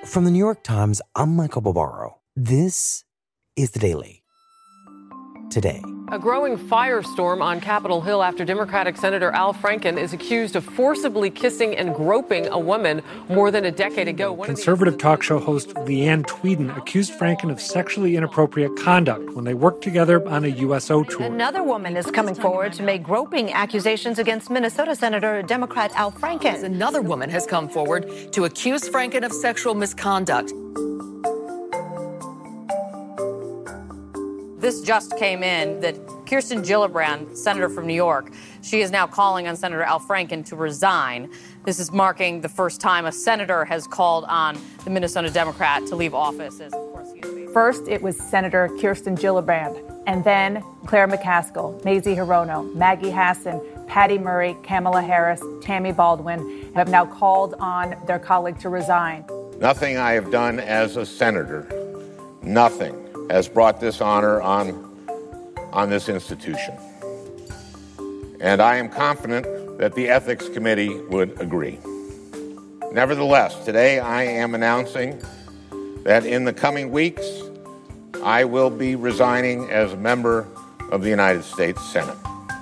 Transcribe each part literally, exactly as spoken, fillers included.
From the New York Times, I'm Michael Barbaro. This is The Daily. Today, a growing firestorm on Capitol Hill after Democratic Senator Al Franken is accused of forcibly kissing and groping a woman more than a decade ago. One Conservative these- talk show host Leanne Tweeden accused Franken of sexually inappropriate conduct when they worked together on a U S O tour. Another woman is coming forward to make groping accusations against Minnesota Senator Democrat Al Franken. Another woman has come forward to accuse Franken of sexual misconduct. This just came in that Kirsten Gillibrand, senator from New York, she is now calling on Senator Al Franken to resign. This is marking the first time a senator has called on the Minnesota Democrat to leave office. As, of course, he is First, it was Senator Kirsten Gillibrand, and then Claire McCaskill, Mazie Hirono, Maggie Hassan, Patty Murray, Kamala Harris, Tammy Baldwin have now called on their colleague to resign. Nothing I have done as a senator, nothing has brought this honor on, on this institution. And I am confident that the Ethics Committee would agree. Nevertheless, today I am announcing that in the coming weeks, I will be resigning as a member of the United States Senate.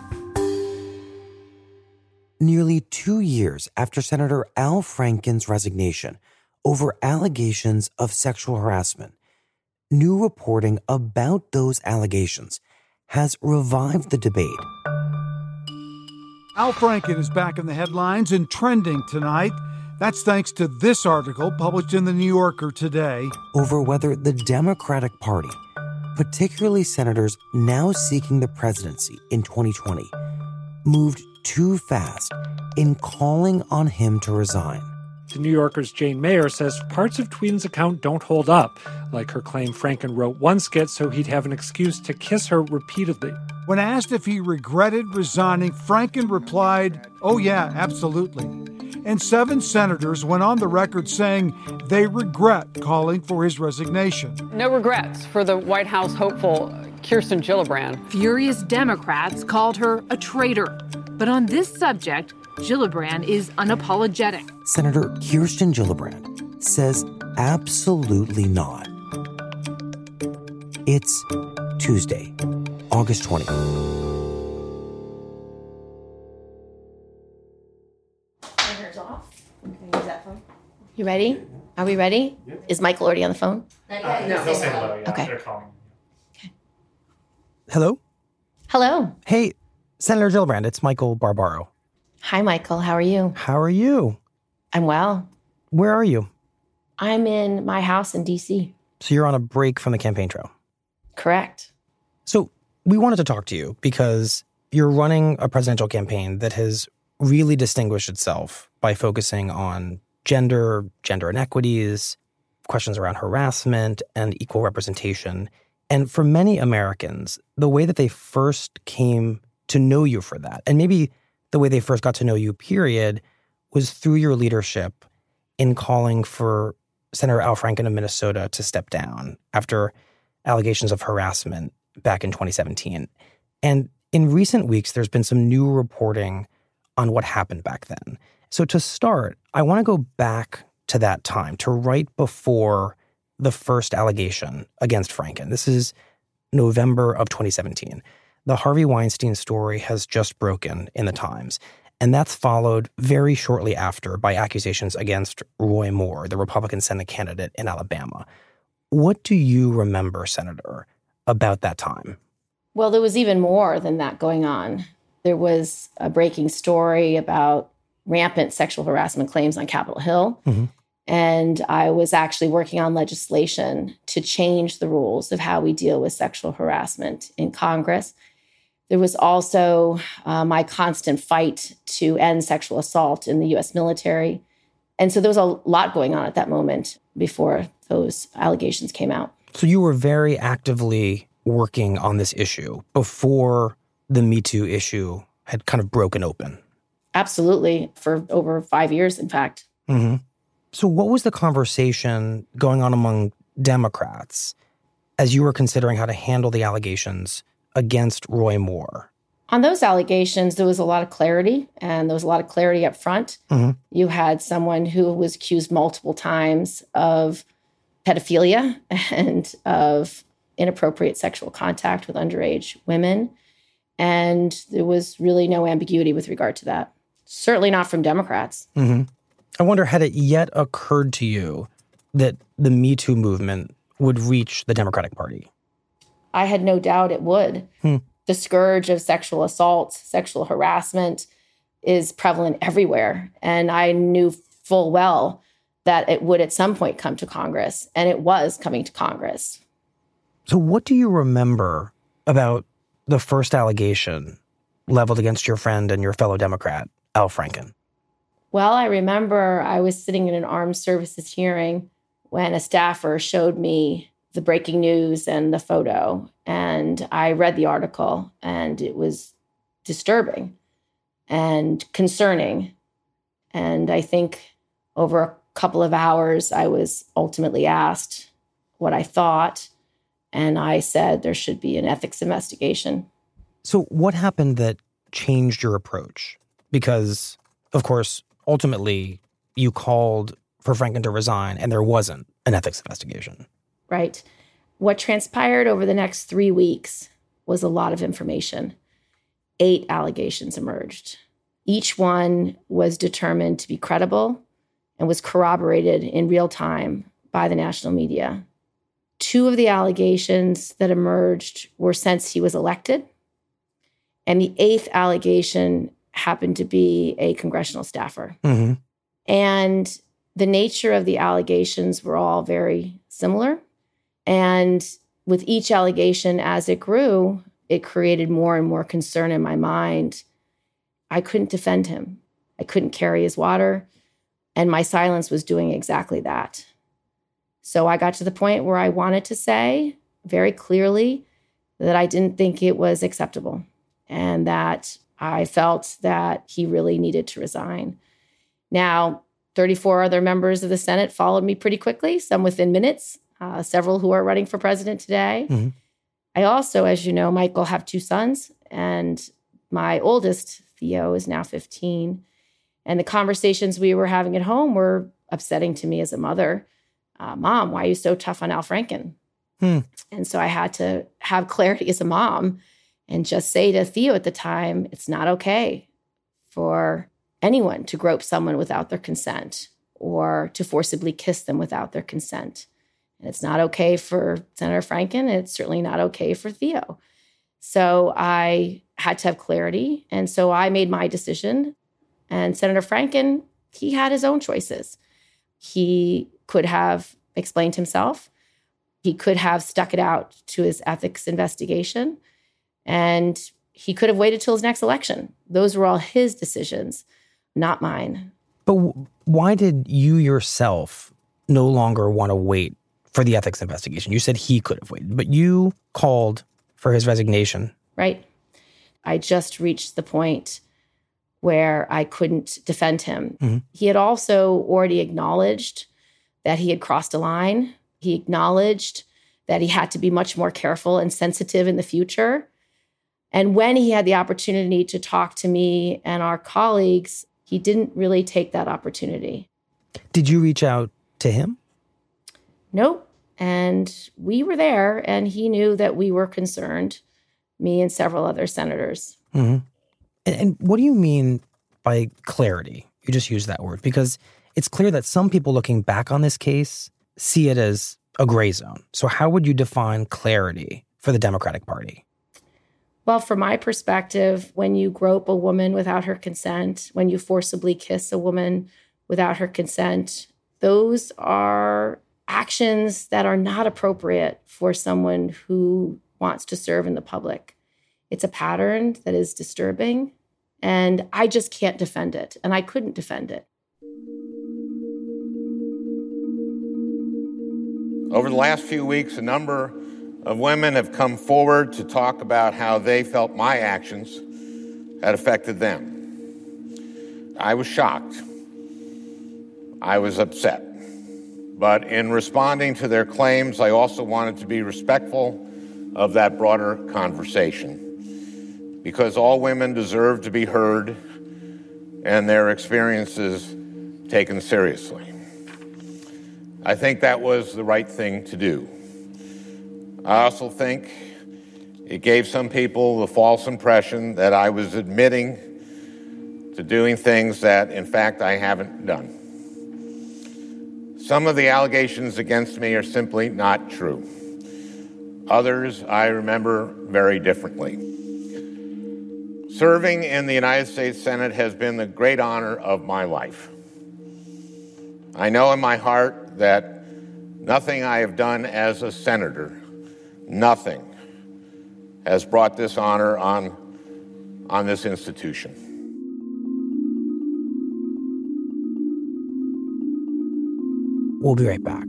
nearly two years after Senator Al Franken's resignation over allegations of sexual harassment, new reporting about those allegations has revived the debate. Al Franken is back in the headlines and trending tonight. That's thanks to this article published in The New Yorker today. Over whether the Democratic Party, particularly senators now seeking the presidency in twenty twenty, moved too fast in calling on him to resign. The New Yorker's Jane Mayer says parts of Tweeden's account don't hold up, like her claim Franken wrote one skit so he'd have an excuse to kiss her repeatedly. When asked if he regretted resigning, Franken replied, "Oh yeah, absolutely." And seven senators went on the record saying they regret calling for his resignation. No regrets for the White House hopeful Kirsten Gillibrand. Furious Democrats called her a traitor. But on this subject, Gillibrand is unapologetic. Senator Kirsten Gillibrand says absolutely not. It's Tuesday, August twentieth. You ready? Are we ready? Yeah. Is Michael already on the phone? Uh, no, he'll say hello. Yeah, okay. They're calling. Okay. Hello? Hello. Hey, Senator Gillibrand, it's Michael Barbaro. Hi, Michael. How are you? How are you? I'm well. Where are you? I'm in my house in D C. So you're on a break from the campaign trail? Correct. So we wanted to talk to you because you're running a presidential campaign that has really distinguished itself by focusing on gender, gender inequities, questions around harassment and equal representation. And for many Americans, the way that they first came to know you for that, and maybe the way they first got to know you, period, was through your leadership in calling for Senator Al Franken of Minnesota to step down after allegations of harassment back in twenty seventeen. And in recent weeks, there's been some new reporting on what happened back then. So to start, I want to go back to that time, to right before the first allegation against Franken. This is November of twenty seventeen. The Harvey Weinstein story has just broken in the Times, and that's followed very shortly after by accusations against Roy Moore, the Republican Senate candidate in Alabama. What do you remember, Senator, about that time? Well, there was even more than that going on. There was a breaking story about rampant sexual harassment claims on Capitol Hill. Mm-hmm. And I was actually working on legislation to change the rules of how we deal with sexual harassment in Congress. There was also uh, my constant fight to end sexual assault in the U S military. And so there was a lot going on at that moment before those allegations came out. So you were very actively working on this issue before the Me Too issue had kind of broken open. Absolutely. For over five years, in fact. Mm-hmm. So what was the conversation going on among Democrats as you were considering how to handle the allegations against Roy Moore? On those allegations, there was a lot of clarity, and there was a lot of clarity up front. Mm-hmm. You had someone who was accused multiple times of pedophilia and of inappropriate sexual contact with underage women. And there was really no ambiguity with regard to that. Certainly not from Democrats. Mm-hmm. I wonder, had it yet occurred to you that the Me Too movement would reach the Democratic Party? I had no doubt it would. Hmm. The scourge of sexual assault, sexual harassment is prevalent everywhere. And I knew full well that it would at some point come to Congress, and it was coming to Congress. So what do you remember about the first allegation leveled against your friend and your fellow Democrat, Al Franken? Well, I remember I was sitting in an armed services hearing when a staffer showed me the breaking news and the photo. And I read the article, and it was disturbing and concerning. And I think over a couple of hours, I was ultimately asked what I thought. And I said there should be an ethics investigation. So what happened that changed your approach? Because, of course, ultimately, you called for Franken to resign, and there wasn't an ethics investigation. Right. What transpired over the next three weeks was a lot of information. Eight allegations emerged. Each one was determined to be credible and was corroborated in real time by the national media. Two of the allegations that emerged were since he was elected, and the eighth allegation happened to be a congressional staffer. Mm-hmm. And the nature of the allegations were all very similar. And with each allegation, as it grew, it created more and more concern in my mind. I couldn't defend him. I couldn't carry his water. And my silence was doing exactly that. So I got to the point where I wanted to say very clearly that I didn't think it was acceptable and that I felt that he really needed to resign. Now, thirty-four other members of the Senate followed me pretty quickly, some within minutes, uh, several who are running for president today. Mm-hmm. I also, as you know, Michael, have two sons, and my oldest, Theo, is now fifteen. And the conversations we were having at home were upsetting to me as a mother. Uh, Mom, why are you so tough on Al Franken? Hmm. And so I had to have clarity as a mom and just say to Theo at the time, it's not okay for anyone to grope someone without their consent or to forcibly kiss them without their consent. And it's not okay for Senator Franken. It's certainly not okay for Theo. So I had to have clarity. And so I made my decision. And Senator Franken, he had his own choices. He could have explained himself. He could have stuck it out to his ethics investigation. And he could have waited till his next election. Those were all his decisions, not mine. But w- why did you yourself no longer want to wait for the ethics investigation? You said he could have waited, but you called for his resignation. Right. I just reached the point where I couldn't defend him. Mm-hmm. He had also already acknowledged that he had crossed a line. He acknowledged that he had to be much more careful and sensitive in the future. And when he had the opportunity to talk to me and our colleagues, he didn't really take that opportunity. Did you reach out to him? Nope. And we were there, and he knew that we were concerned, me and several other senators. Mm-hmm. And, and what do you mean by clarity? You just used that word, because it's clear that some people looking back on this case see it as a gray zone. So how would you define clarity for the Democratic Party? Well, from my perspective, when you grope a woman without her consent, when you forcibly kiss a woman without her consent, those are actions that are not appropriate for someone who wants to serve in the public. It's a pattern that is disturbing, and I just can't defend it, and I couldn't defend it. Over the last few weeks, a number of women have come forward to talk about how they felt my actions had affected them. I was shocked. I was upset. But in responding to their claims, I also wanted to be respectful of that broader conversation. because all women deserve to be heard and their experiences taken seriously. I think that was the right thing to do. I also think it gave some people the false impression that I was admitting to doing things that, in fact, I haven't done. Some of the allegations against me are simply not true. Others I remember very differently. Serving in the United States Senate has been the great honor of my life. I know in my heart that nothing I have done as a senator, nothing, has brought this honor on, on this institution. We'll be right back.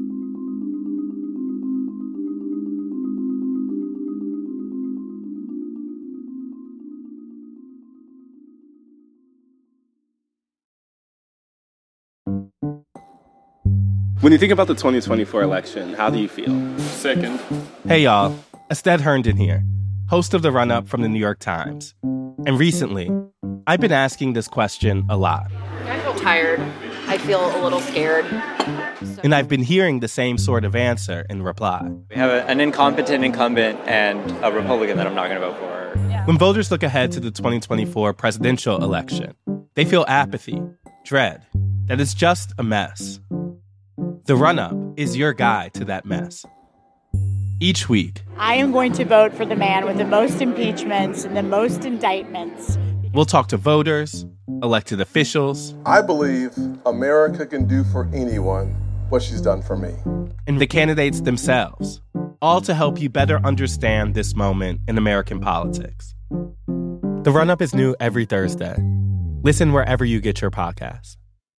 When you think about the twenty twenty-four election, how do you feel? Sickened. Hey, y'all. Estelle Herndon here, host of The Run-Up from the New York Times. And recently, I've been asking this question a lot. I feel tired. I feel a little scared. So. And I've been hearing the same sort of answer in reply. We have a, an incompetent incumbent and a Republican that I'm not going to vote for. Yeah. When voters look ahead to the twenty twenty-four presidential election, they feel apathy, dread, that it's just a mess. The Run-Up is your guide to that mess. Each week, I am going to vote for the man with the most impeachments and the most indictments. We'll talk to voters, elected officials. I believe America can do for anyone what she's done for me. And the candidates themselves, all to help you better understand this moment in American politics. The Run-Up is new every Thursday. Listen wherever you get your podcasts.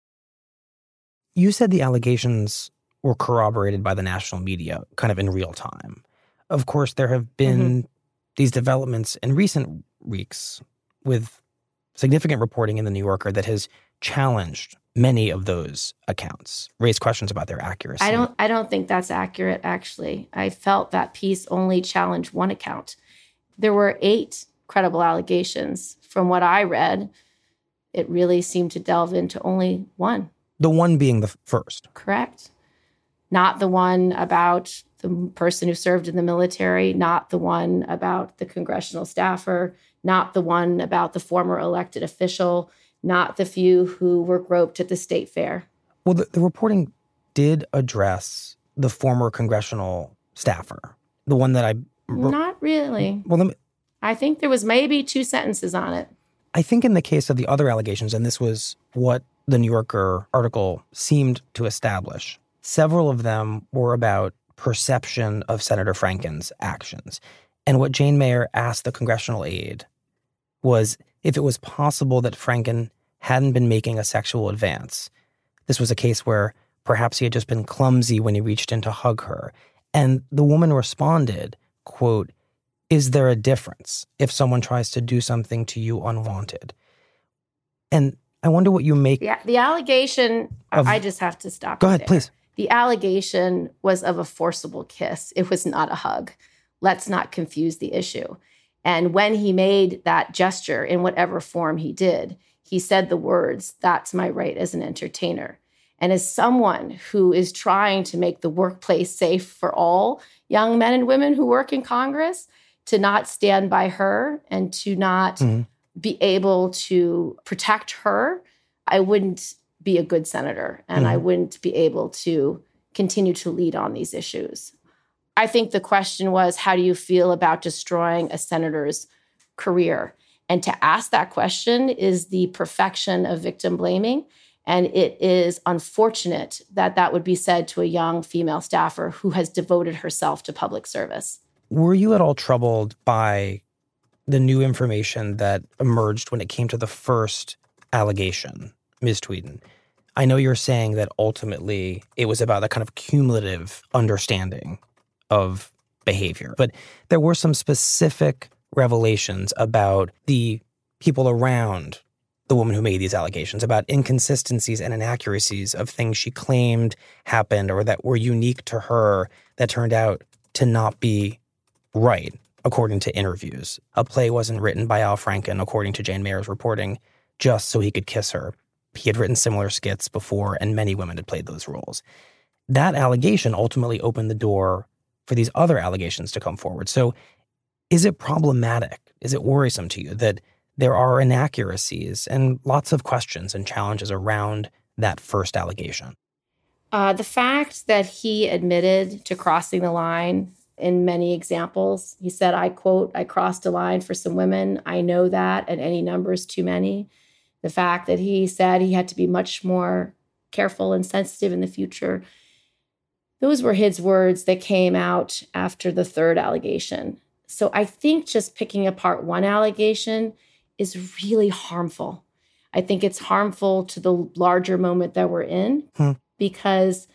You said the allegations were corroborated by the national media kind of in real time. Of course, there have been mm-hmm. these developments in recent weeks with significant reporting in The New Yorker that has challenged many of those accounts, raised questions about their accuracy. I don't I don't think that's accurate, actually. I felt that piece only challenged one account. There were eight credible allegations. From what I read, it really seemed to delve into only one. The one being the first. Correct. Not the one about the person who served in the military, not the one about the congressional staffer, not the one about the former elected official, not the few who were groped at the state fair. Well, the, the reporting did address the former congressional staffer, the one that I... Re- not really. Well, let me, I think there was maybe two sentences on it. I think in the case of the other allegations, and this was what the New Yorker article seemed to establish, several of them were about perception of Senator Franken's actions. And what Jane Mayer asked the congressional aide was if it was possible that Franken hadn't been making a sexual advance. This was a case where perhaps he had just been clumsy when he reached in to hug her. And the woman responded, quote, "Is there a difference if someone tries to do something to you unwanted?" And I wonder what you make... Yeah, the allegation... Of, I just have to stop Go ahead, there. please. The allegation was of a forcible kiss. It was not a hug. Let's not confuse the issue. And when he made that gesture, in whatever form he did, he said the words, "That's my right as an entertainer." And as someone who is trying to make the workplace safe for all young men and women who work in Congress, to not stand by her and to not mm-hmm. be able to protect her, I wouldn't be a good senator, and mm-hmm. I wouldn't be able to continue to lead on these issues. I think the question was, how do you feel about destroying a senator's career? And to ask that question is the perfection of victim blaming. And it is unfortunate that that would be said to a young female staffer who has devoted herself to public service. Were you at all troubled by the new information that emerged when it came to the first allegation, Miz Tweeden? I know you're saying that ultimately it was about a kind of cumulative understanding of behavior, but there were some specific revelations about the people around the woman who made these allegations, about inconsistencies and inaccuracies of things she claimed happened or that were unique to her that turned out to not be right. according to interviews. A play wasn't written by Al Franken, according to Jane Mayer's reporting, just so he could kiss her. He had written similar skits before, and many women had played those roles. That allegation ultimately opened the door for these other allegations to come forward. So is it problematic? Is it worrisome to you that there are inaccuracies and lots of questions and challenges around that first allegation? Uh, the fact that he admitted to crossing the line in many examples, he said, I quote, I crossed a line for some women. I know that, and any number is too many. The fact that he said he had to be much more careful and sensitive in the future, those were his words that came out after the third allegation. So I think just picking apart one allegation is really harmful. I think it's harmful to the larger moment that we're in, hmm. because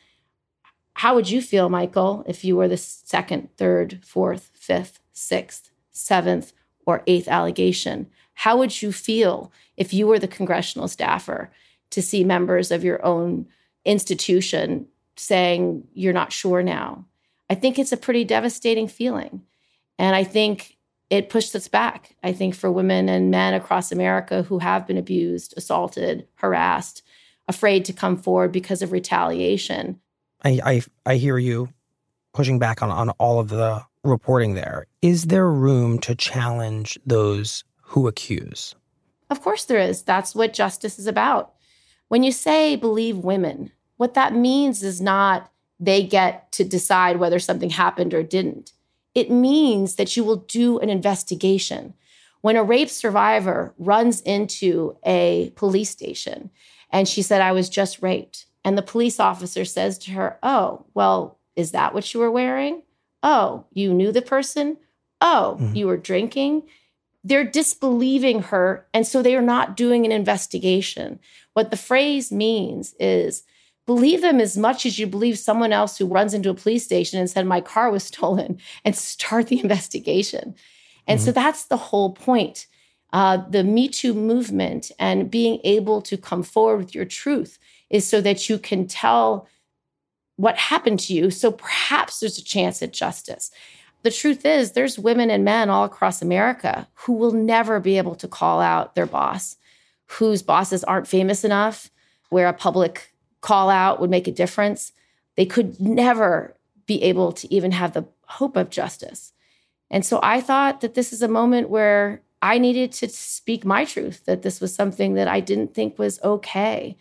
how would you feel, Michael, if you were the second, third, fourth, fifth, sixth, seventh, or eighth allegation? How would you feel if you were the congressional staffer to see members of your own institution saying you're not sure now? I think it's a pretty devastating feeling. And I think it pushed us back. I think for women and men across America who have been abused, assaulted, harassed, afraid to come forward because of retaliation. I I, I hear you pushing back on, on all of the reporting there. Is there room to challenge those who accuse? Of course there is. That's what justice is about. When you say believe women, what that means is not they get to decide whether something happened or didn't. It means that you will do an investigation. When a rape survivor runs into a police station and she said, I was just raped, and the police officer says to her, oh, well, is that what you were wearing? Oh, you knew the person? Oh, mm-hmm. you were drinking? They're disbelieving her, and so they are not doing an investigation. What the phrase means is, believe them as much as you believe someone else who runs into a police station and said, my car was stolen, and start the investigation. And mm-hmm. so that's the whole point. Uh, the Me Too movement and being able to come forward with your truth is so that you can tell what happened to you. So perhaps there's a chance at justice. The truth is there's women and men all across America who will never be able to call out their boss, whose bosses aren't famous enough, where a public call out would make a difference. They could never be able to even have the hope of justice. And so I thought that this is a moment where I needed to speak my truth, that this was something that I didn't think was okay.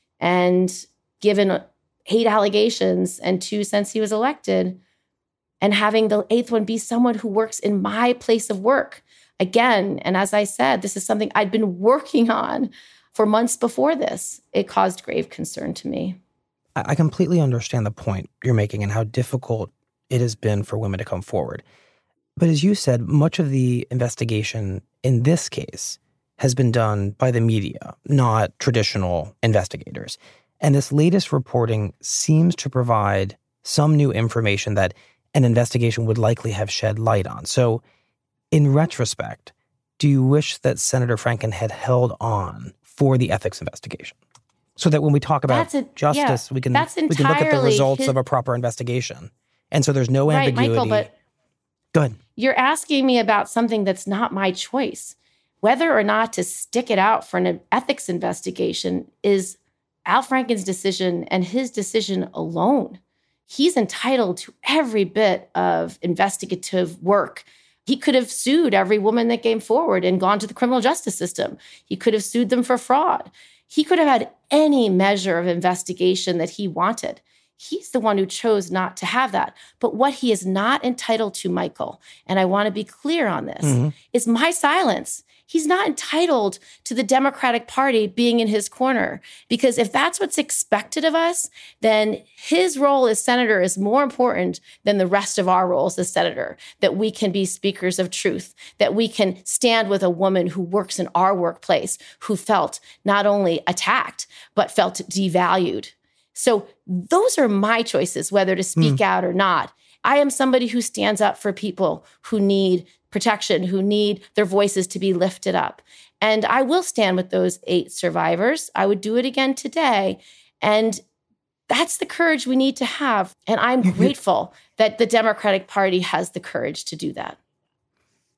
And given eight allegations and two since he was elected, and having the eighth one be someone who works in my place of work. Again, and as I said, this is something I'd been working on for months before this. It caused grave concern to me. I completely understand the point you're making and how difficult it has been for women to come forward. But as you said, much of the investigation in this case has been done by the media, not traditional investigators. And this latest reporting seems to provide some new information that an investigation would likely have shed light on. So, in retrospect, do you wish that Senator Franken had held on for the ethics investigation? So that when we talk about a, justice, yeah, we can we can look at the results his, of a proper investigation. And so there's no right, ambiguity. Michael, but Go ahead. You're asking me about something that's not my choice. Whether or not to stick it out for an ethics investigation is Al Franken's decision and his decision alone. He's entitled to every bit of investigative work. He could have sued every woman that came forward and gone to the criminal justice system. He could have sued them for fraud. He could have had any measure of investigation that he wanted. He's the one who chose not to have that. But what he is not entitled to, Michael, and I want to be clear on this, mm-hmm. is my silence. He's not entitled to the Democratic Party being in his corner, because if that's what's expected of us, then his role as senator is more important than the rest of our roles as senator, that we can be speakers of truth, that we can stand with a woman who works in our workplace, who felt not only attacked, but felt devalued. So those are my choices, whether to speak mm. out or not. I am somebody who stands up for people who need protection, who need their voices to be lifted up. And I will stand with those eight survivors. I would do it again today. And that's the courage we need to have. And I'm grateful that the Democratic Party has the courage to do that.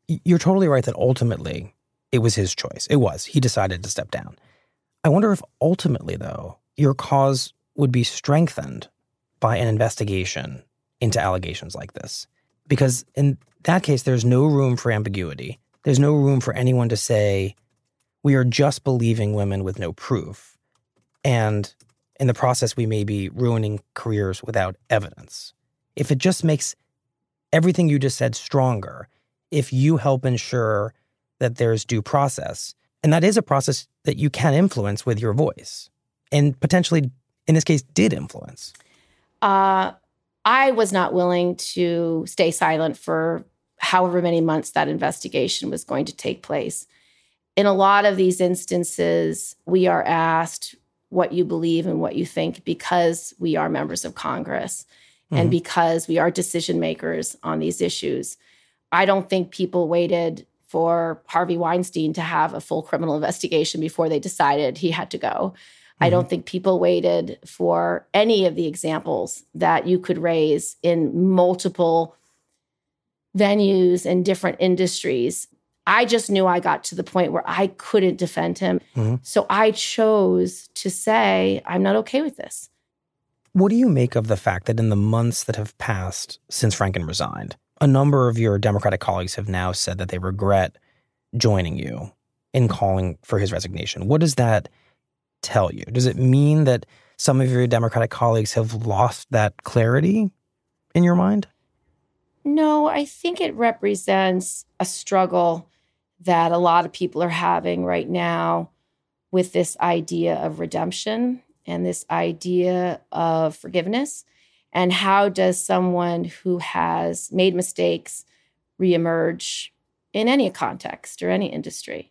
You're totally right that ultimately it was his choice. It was. He decided to step down. I wonder if ultimately, though, your cause would be strengthened by an investigation into allegations like this. Because in that case, there's no room for ambiguity. There's no room for anyone to say, we are just believing women with no proof. And in the process, we may be ruining careers without evidence. If it just makes everything you just said stronger, if you help ensure that there's due process, and that is a process that you can influence with your voice, and potentially, in this case, did influence. Uh, I was not willing to stay silent for however many months that investigation was going to take place. In a lot of these instances, we are asked what you believe and what you think because we are members of Congress mm-hmm. and because we are decision makers on these issues. I don't think people waited for Harvey Weinstein to have a full criminal investigation before they decided he had to go. Mm-hmm. I don't think people waited for any of the examples that you could raise in multiple venues and different industries. I just knew I got to the point where I couldn't defend him. Mm-hmm. So I chose to say, I'm not okay with this. What do you make of the fact that in the months that have passed since Franken resigned, a number of your Democratic colleagues have now said that they regret joining you in calling for his resignation? What does that tell you? Does it mean that some of your Democratic colleagues have lost that clarity in your mind? No, I think it represents a struggle that a lot of people are having right now with this idea of redemption and this idea of forgiveness. And how does someone who has made mistakes reemerge in any context or any industry?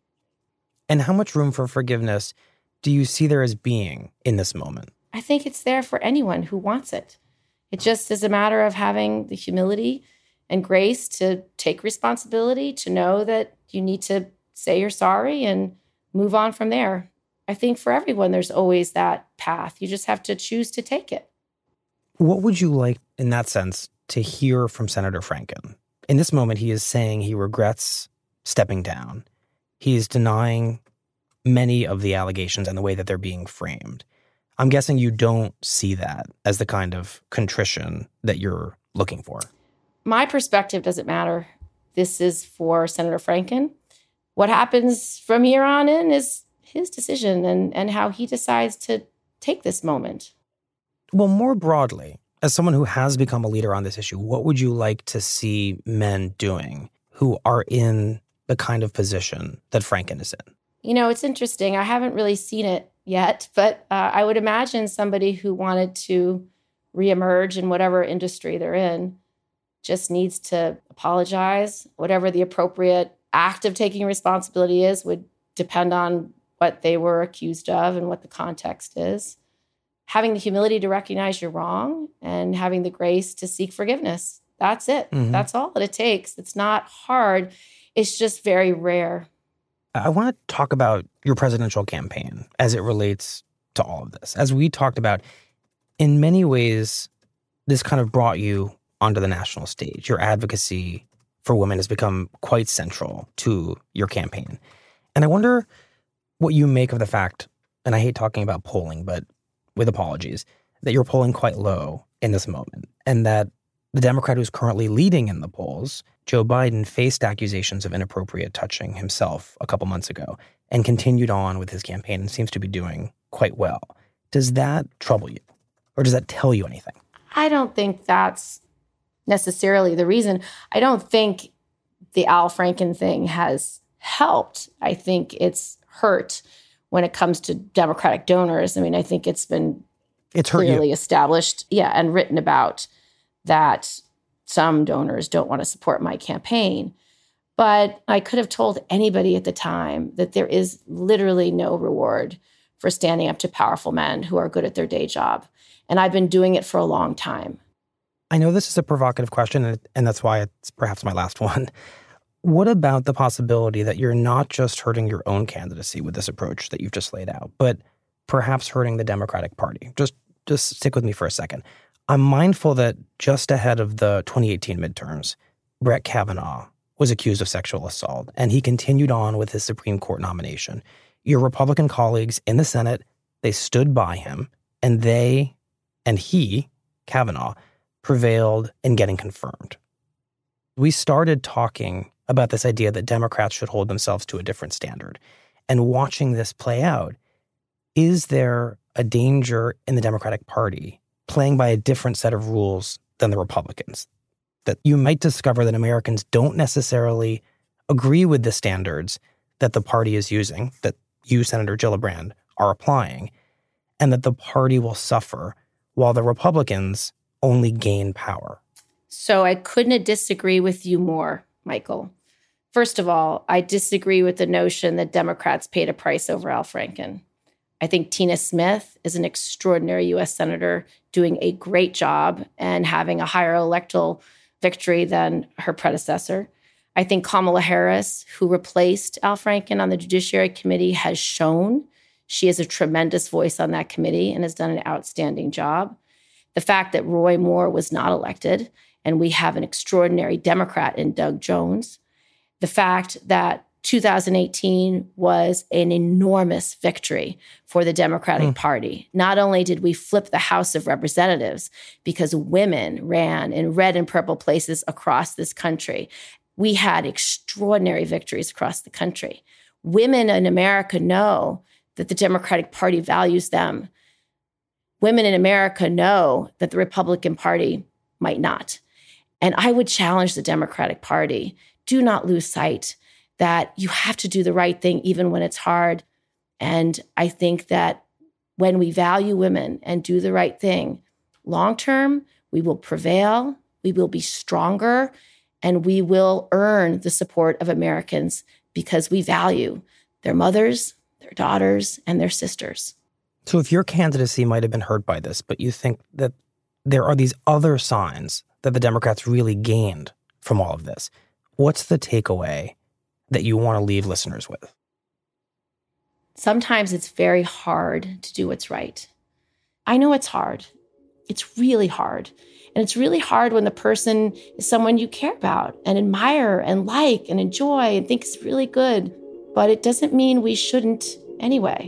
And how much room for forgiveness do you see there as being in this moment? I think it's there for anyone who wants it. It just is a matter of having the humility and grace to take responsibility, to know that you need to say you're sorry and move on from there. I think for everyone, there's always that path. You just have to choose to take it. What would you like, in that sense, to hear from Senator Franken? In this moment, he is saying he regrets stepping down. He is denying many of the allegations and the way that they're being framed. I'm guessing you don't see that as the kind of contrition that you're looking for. My perspective doesn't matter. This is for Senator Franken. What happens from here on in is his decision and, and how he decides to take this moment. Well, more broadly, as someone who has become a leader on this issue, what would you like to see men doing who are in the kind of position that Franken is in? You know, it's interesting. I haven't really seen it yet, but uh, I would imagine somebody who wanted to reemerge in whatever industry they're in just needs to apologize. Whatever the appropriate act of taking responsibility is would depend on what they were accused of and what the context is. Having the humility to recognize you're wrong and having the grace to seek forgiveness. That's it. Mm-hmm. That's all that it takes. It's not hard. It's just very rare. I want to talk about your presidential campaign as it relates to all of this. As we talked about, in many ways, this kind of brought you onto the national stage. Your advocacy for women has become quite central to your campaign. And I wonder what you make of the fact, and I hate talking about polling, but with apologies, that you're polling quite low in this moment, and that the Democrat who's currently leading in the polls, Joe Biden, faced accusations of inappropriate touching himself a couple months ago and continued on with his campaign and seems to be doing quite well. Does that trouble you? Or does that tell you anything? I don't think that's necessarily the reason. I don't think the Al Franken thing has helped. I think it's hurt when it comes to Democratic donors. I mean, I think it's been it's hurt clearly you. established, yeah, and written about that some donors don't want to support my campaign. But I could have told anybody at the time that there is literally no reward for standing up to powerful men who are good at their day job. And I've been doing it for a long time. I know this is a provocative question, and that's why it's perhaps my last one. What about the possibility that you're not just hurting your own candidacy with this approach that you've just laid out, but perhaps hurting the Democratic Party? Just, just stick with me for a second. I'm mindful that just ahead of the twenty eighteen midterms, Brett Kavanaugh was accused of sexual assault, and he continued on with his Supreme Court nomination. Your Republican colleagues in the Senate, they stood by him, and they, and he, Kavanaugh, prevailed in getting confirmed. We started talking about this idea that Democrats should hold themselves to a different standard. And watching this play out, is there a danger in the Democratic Party playing by a different set of rules than the Republicans? That you might discover that Americans don't necessarily agree with the standards that the party is using, that you, Senator Gillibrand, are applying, and that the party will suffer while the Republicans only gain power. So I couldn't disagree with you more, Michael. First of all, I disagree with the notion that Democrats paid a price over Al Franken. I think Tina Smith is an extraordinary U S senator doing a great job and having a higher electoral victory than her predecessor. I think Kamala Harris, who replaced Al Franken on the Judiciary Committee, has shown she is a tremendous voice on that committee and has done an outstanding job. The fact that Roy Moore was not elected and we have an extraordinary Democrat in Doug Jones. The fact that two thousand eighteen was an enormous victory for the Democratic mm. Party. Not only did we flip the House of Representatives because women ran in red and purple places across this country, we had extraordinary victories across the country. Women in America know that the Democratic Party values them. Women in America know that the Republican Party might not. And I would challenge the Democratic Party. Do not lose sight that you have to do the right thing even when it's hard. And I think that when we value women and do the right thing, long-term, we will prevail, we will be stronger, and we will earn the support of Americans because we value their mothers, their daughters, and their sisters. So if your candidacy might have been hurt by this, but you think that there are these other signs that the Democrats really gained from all of this, what's the takeaway that you want to leave listeners with? Sometimes it's very hard to do what's right. I know it's hard. It's really hard. And it's really hard when the person is someone you care about and admire and like and enjoy and think is really good. But it doesn't mean we shouldn't anyway.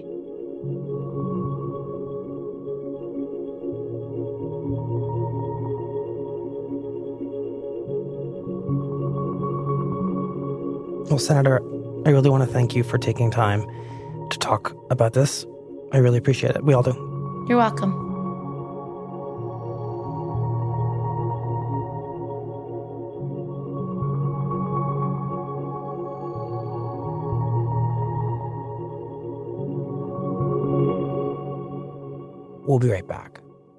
Well, Senator, I really want to thank you for taking time to talk about this. I really appreciate it. We all do. You're welcome. We'll be right back.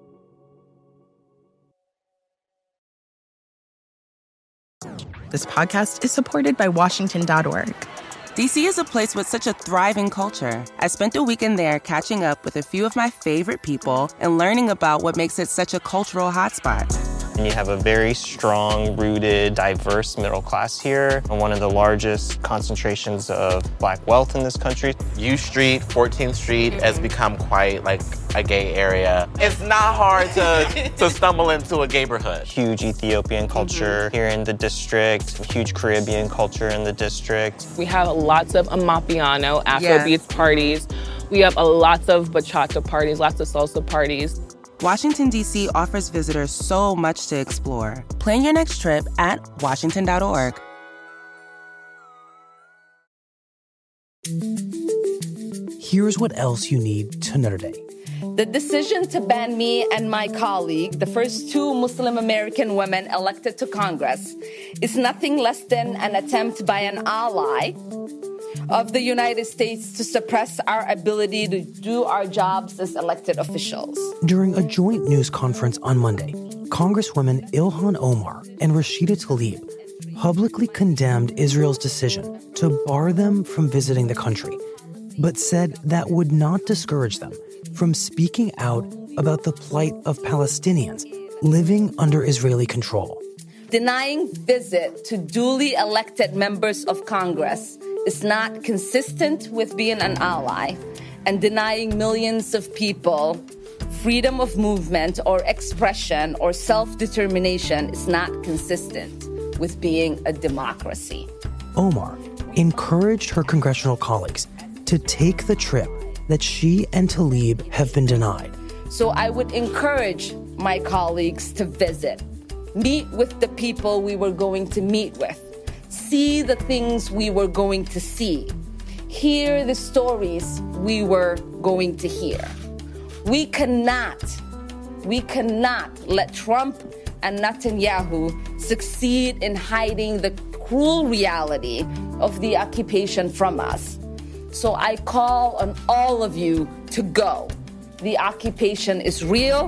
This podcast is supported by Washington dot org. D C is a place with such a thriving culture. I spent a weekend there catching up with a few of my favorite people and learning about what makes it such a cultural hotspot. And you have a very strong, rooted, diverse middle class here, and one of the largest concentrations of Black wealth in this country. U Street, fourteenth Street has become quite like a gay area. It's not hard to, to stumble into a neighborhood. Huge Ethiopian culture mm-hmm. here in the district, huge Caribbean culture in the district. We have lots of Amapiano, Afrobeats yes. parties. We have a, lots of bachata parties, lots of salsa parties. Washington, D C offers visitors so much to explore. Plan your next trip at Washington dot org. Here's what else you need to know today. The decision to ban me and my colleague, the first two Muslim American women elected to Congress, is nothing less than an attempt by an ally of the United States to suppress our ability to do our jobs as elected officials. During a joint news conference on Monday, Congresswomen Ilhan Omar and Rashida Tlaib publicly condemned Israel's decision to bar them from visiting the country, but said that would not discourage them from speaking out about the plight of Palestinians living under Israeli control. Denying visit to duly elected members of Congress is not consistent with being an ally, and denying millions of people freedom of movement or expression or self-determination is not consistent with being a democracy. Omar encouraged her congressional colleagues to take the trip that she and Tlaib have been denied. So I would encourage my colleagues to visit, meet with the people we were going to meet with, see the things we were going to see, hear the stories we were going to hear. We cannot, we cannot let Trump and Netanyahu succeed in hiding the cruel reality of the occupation from us. So I call on all of you to go. The occupation is real.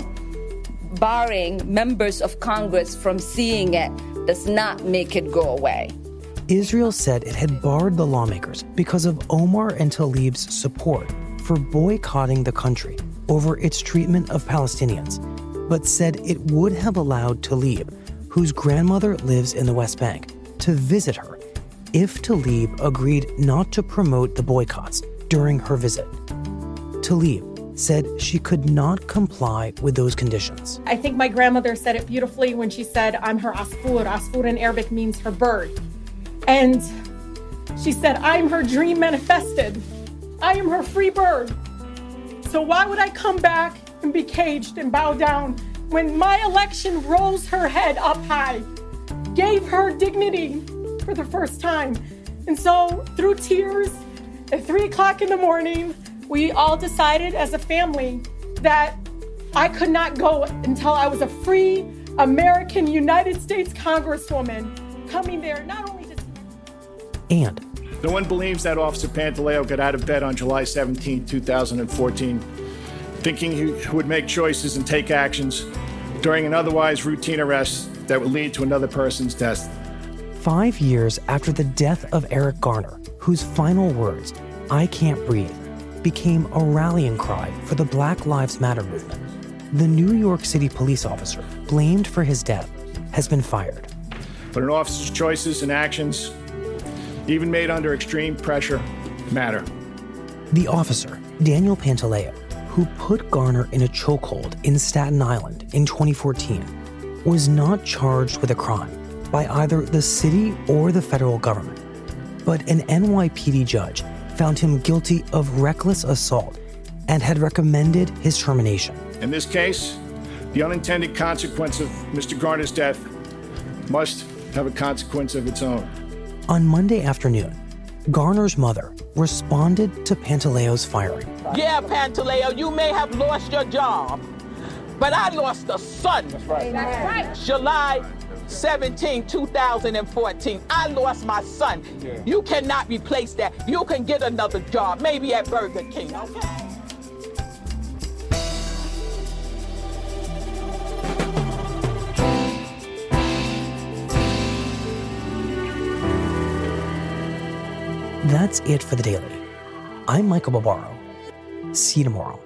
Barring members of Congress from seeing it does not make it go away. Israel said it had barred the lawmakers because of Omar and Tlaib's support for boycotting the country over its treatment of Palestinians, but said it would have allowed Tlaib, whose grandmother lives in the West Bank, to visit her if Tlaib agreed not to promote the boycotts during her visit. Tlaib said she could not comply with those conditions. I think my grandmother said it beautifully when she said, I'm her asfur. Asfur in Arabic means her bird. And she said, I'm her dream manifested. I am her free bird. So why would I come back and be caged and bow down when my election rose her head up high, gave her dignity for the first time? And so through tears at three o'clock in the morning, we all decided as a family that I could not go until I was a free American United States Congresswoman coming there not only to... And no one believes that Officer Pantaleo got out of bed on July seventeenth, twenty fourteen, thinking he would make choices and take actions during an otherwise routine arrest that would lead to another person's death. Five years after the death of Eric Garner, whose final words, I can't breathe, became a rallying cry for the Black Lives Matter movement, the New York City police officer blamed for his death has been fired. But an officer's choices and actions, even made under extreme pressure, matter. The officer, Daniel Pantaleo, who put Garner in a chokehold in Staten Island in twenty fourteen, was not charged with a crime by either the city or the federal government. But an N Y P D judge found him guilty of reckless assault and had recommended his termination. In this case, the unintended consequence of Mister Garner's death must have a consequence of its own. On Monday afternoon, Garner's mother responded to Pantaleo's firing. Yeah, Pantaleo, you may have lost your job, but I lost a son. That's right. That's right. July seventeenth, two thousand fourteen, I lost my son. Yeah. You cannot replace that. You can get another job, maybe at Burger King, okay? That's it for The Daily. I'm Michael Barbaro. See you tomorrow.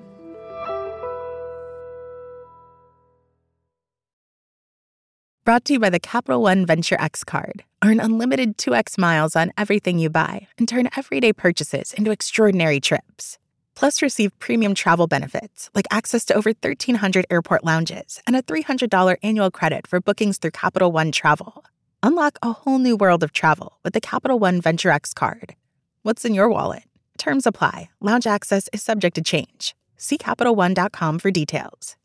Brought to you by the Capital One Venture X card. Earn unlimited two x miles on everything you buy and turn everyday purchases into extraordinary trips. Plus, receive premium travel benefits like access to over thirteen hundred airport lounges and a three hundred dollars annual credit for bookings through Capital One Travel. Unlock a whole new world of travel with the Capital One Venture X card. What's in your wallet? Terms apply. Lounge access is subject to change. See Capital One dot com for details.